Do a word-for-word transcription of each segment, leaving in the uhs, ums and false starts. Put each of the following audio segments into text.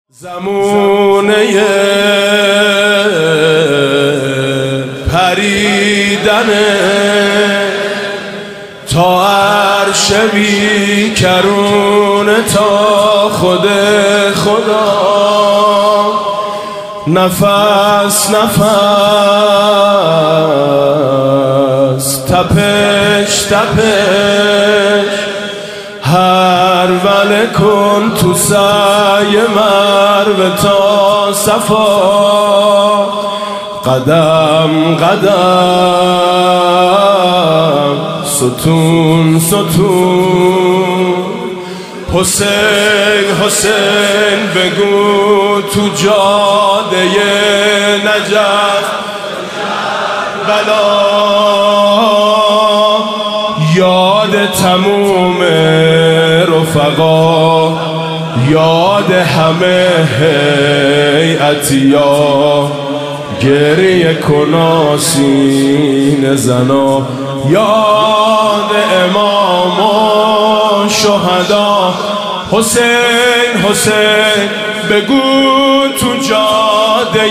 زمونه پریدنه تا عرش بیکرونه تا خود خدا نفس نفس تپش تپش هر وله کن تو سعی مروه تا صفا قدم قدم ستون ستون حسین حسین بگو تو جاده نجف بلا یاد تموم رفقا یاد همه هیئتیا گریه کنا سینه زنا یاد امام و شهدا حسین حسین بگو تو جاده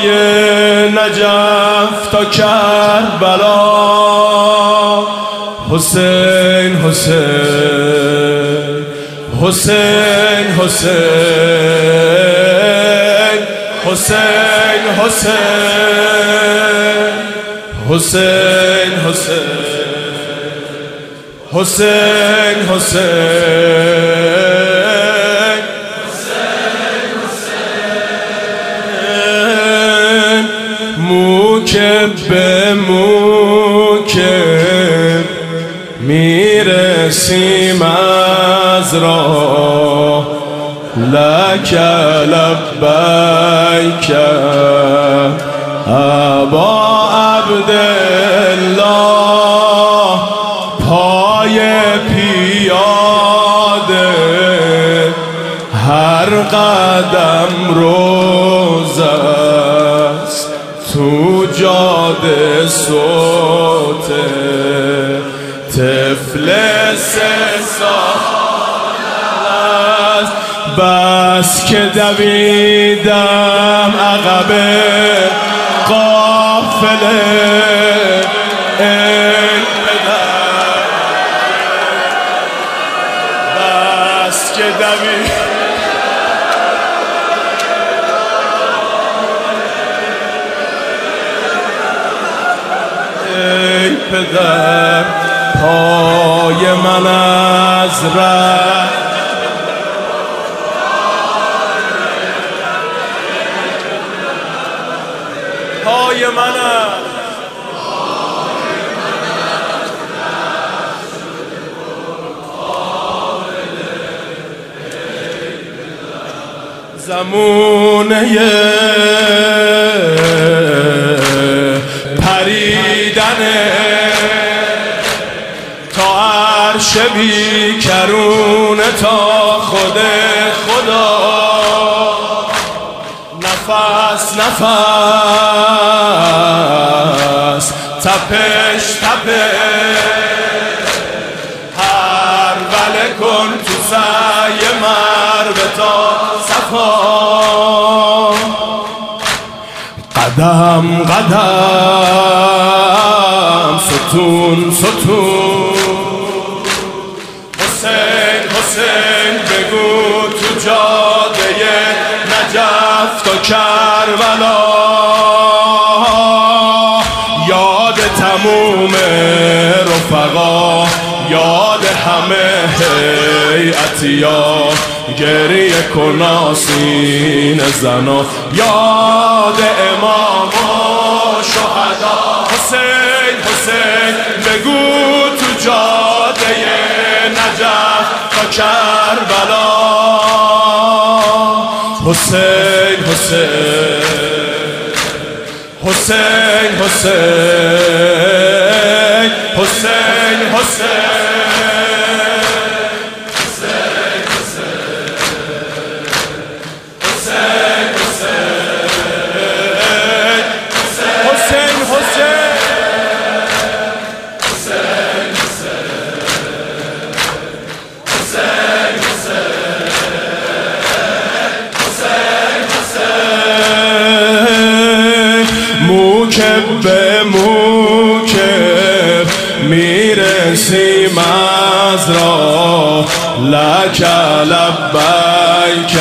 نجف تا کربلا حسین حسین حسین حسین حسین حسین حسین حسین حسین حسین موکب به موکب میرسیم از راه لک لبیک ابا عبدالله پای پیاده هر قدم روز است تو جاده صوت طفل سه سال است بس که دویدم عقب قافله ای پدر بس که دویدم ای پدر پای من از ره پای من زمونه پریدنه تا عرش بیکرونه تا خود خدا نفس نفس تپش تپش هر وله کن تو سعی مروه تا صفا قدم قدم ستون ستون حسین حسین بگو تو جاده نجف تا کربلا یاد تموم رفقا یاد همه هیئتیا گریه کنا سینه زنا یاد امام و شهدا حسین حسین بگو تو جاده نجف تا کربلا حسین حسین حسین حسین حسین حسین Hussein, Hussein, Hussein, Hussein, موکب به موکب میرسیم از راه لک لبیک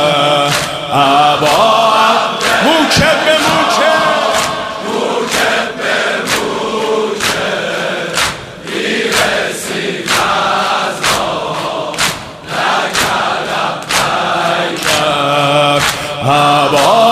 ابا موکب به موکب موکب به موکب میرسیم از راه لک لبیک ابا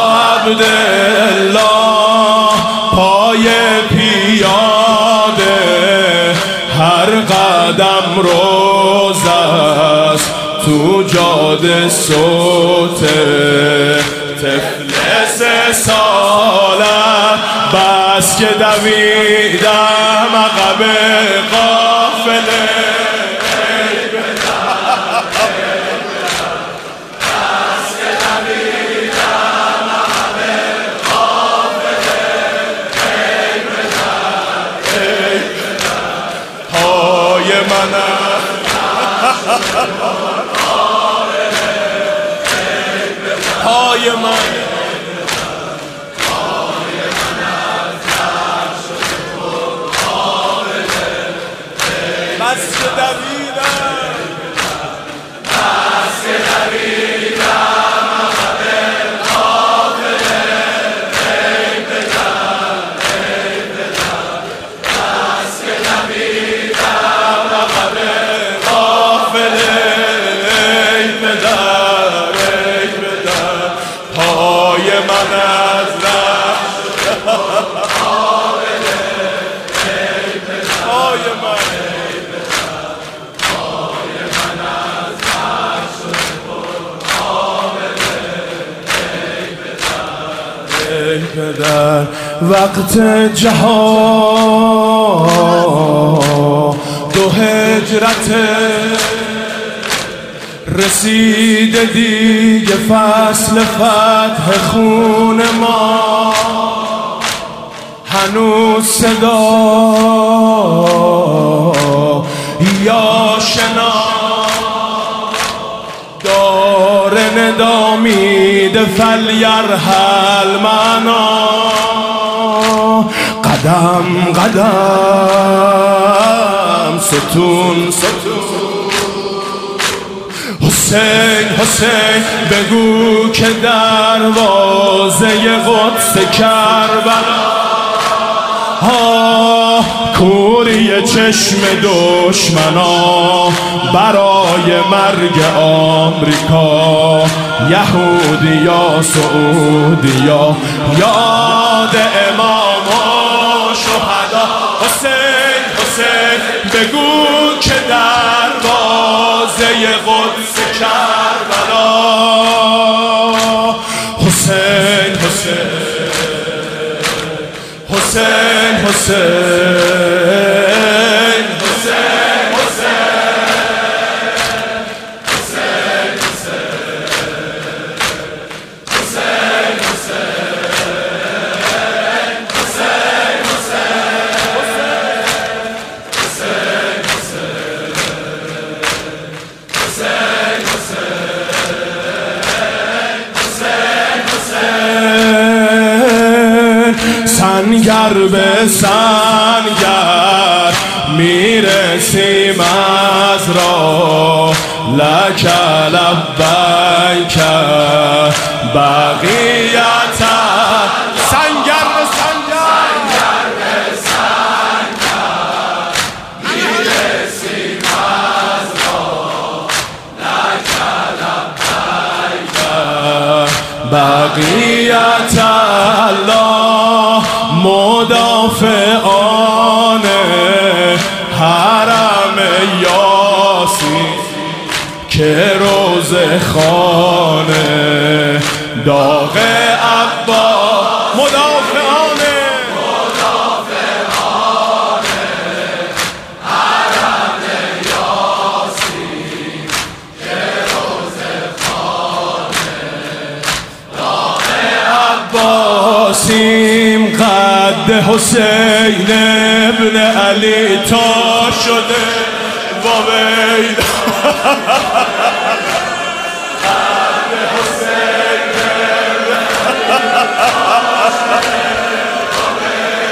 عبدالله پای پیاده هر قدم روز است تو جاده صوت طفل سه ساله بس که دویدم عقب قافله پای من بس که دویدم بس که دویدم عقب قافله ای پدر ای پدر بس که دویدم عقب قافله ای پدر ای پدر پای من از ره قابله ای پدر پای من پدر وقت جهاد و هجرت رسیده دیگه فصل فتح خون ما هنوز صدا یا شنا داره ندا میده فلیرحل معنا قدم قدم ستون ستون حسین حسین بگو که دروازه قدس کربلا ها کوری چشم دشمنا برای مرگ آمریکا یهودی یا سعودی یا یاد امام و شهدا حسین حسین بگو که دروازه قدس کربلا حسین حسین حسین حسین حسین سنگر به سنگر میرسیم از راه لک لبیک بقیت سنگر به سنگر میرسیم از راه لک لبیک بقیت الله مدافعان حرم یاسین که روز خانه داغ عبا مدافعان مدافعان حرم یاسین که روز خانه داغ عباسیم قد حسین ابن علی تا شده و ویل قد حسین ابن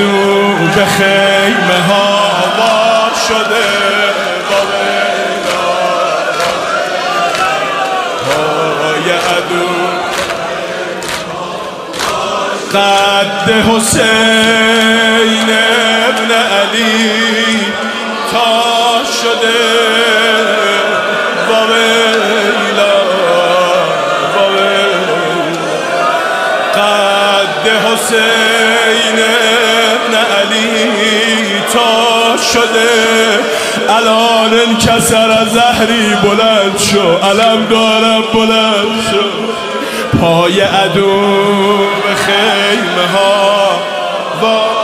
عدو به خیمه ها وا شده پای عدو قد حسین ابن علی تا شده باویلا باویلا قد حسین ابن علی تا شده الان انکسر از زهری بلند شو علم دارم بلند شو پای عدو به خیمه ها